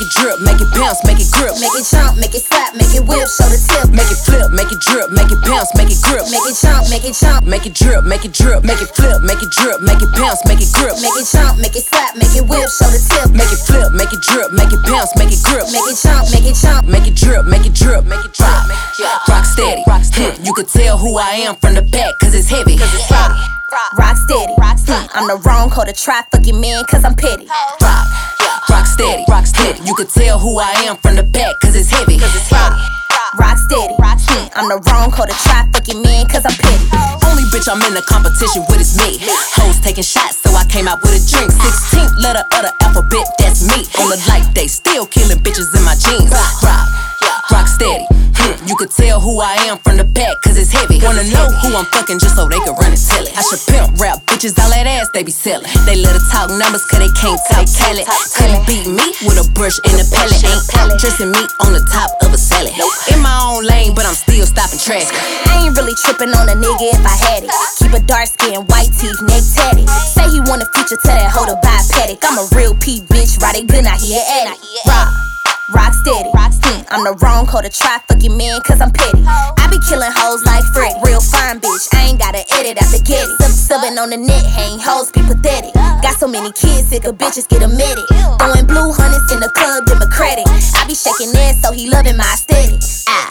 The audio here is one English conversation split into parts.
drip, make it bounce, make it grip. Make it jump, make it slap, make it whip, show the tip. Make it flip, make it drip, make it bounce, make it grip. Make it jump, make it jump. Make it drip, make it drip, make it flip, make it drip, make it bounce, make it grip. Make it jump, make it slap, make it whip, show the tip. Make it flip, make it drip, make it bounce, make it grip. Make it jump, make it jump. Make it drip, make it drip, make it drop. Rock steady, you could tell who I am from the back, cause it's heavy. Rock steady, I'm the wrong hoe to try fucking man, cause I'm petty. Rock steady, you could tell who I am from the back, cause it's heavy. Rock steady, I'm the wrong hoe to try fucking man, cause I'm petty. Only bitch I'm in the competition with is me. Hoes taking shots, so I came out with a drink. 16th letter of the alphabet, that's me. On the light day, still killing bitches in my jeans. Rock steady, you could tell who I am from the back, cause it's heavy. Wanna know who I'm fucking just so they can run and tell it. I should pimp rap bitches, all that ass they be selling. They let her talk numbers, cause they can't talk talent. Couldn't beat me with a brush and a pellet. Ain't dressing me on the top of a salad. In my own lane, but I'm still stopping traffic. I ain't really tripping on a nigga if I had it. Keep a dark skin, white teeth, neck tatted. Say he want a future, tell that hoe to buy a paddock. I'm a real P bitch, ride it good, now he an addict. Rock steady, I'm the wrong hoe to try fucking man, cause I'm petty. I be killing hoes like Freddy, real fine bitch, I ain't gotta edit, I forget it. Subbing on the net, hang hoes, be pathetic. Got so many kids, sick of bitches get admitted. Throwing blue hundreds in the club, democratic. I be shaking ass, so he loving my aesthetic.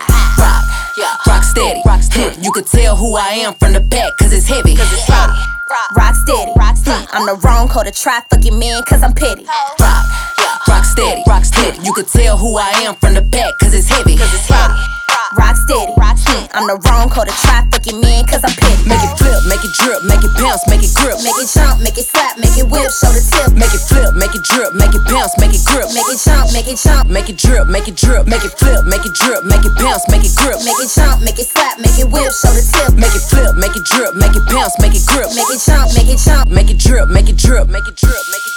Rock steady, you could tell who I am from the back, cause it's heavy. Rock steady, I'm the wrong hoe to try fucking man, cause I'm petty. Rock steady, you could tell who I am from the back, cause it's heavy. Rock steady, I'm the wrong hoe to try fucking man, cause I'm petty. Make it flip, make it drip, make it bounce, make it grip. Make it jump, make it slap, make it whip, show the tip. Make it flip, make it drip, make it bounce, make it grip. Make it jump, make it jump. Make it drip, make it drip, make it flip, make it drip, make it bounce, make it grip. Make it jump, make it slap, make it whip, show the tip. Make it flip, make it drip, make it bounce, make it grip. Make it jump, make it jump. Make it drip, make it drip, make it drip, make it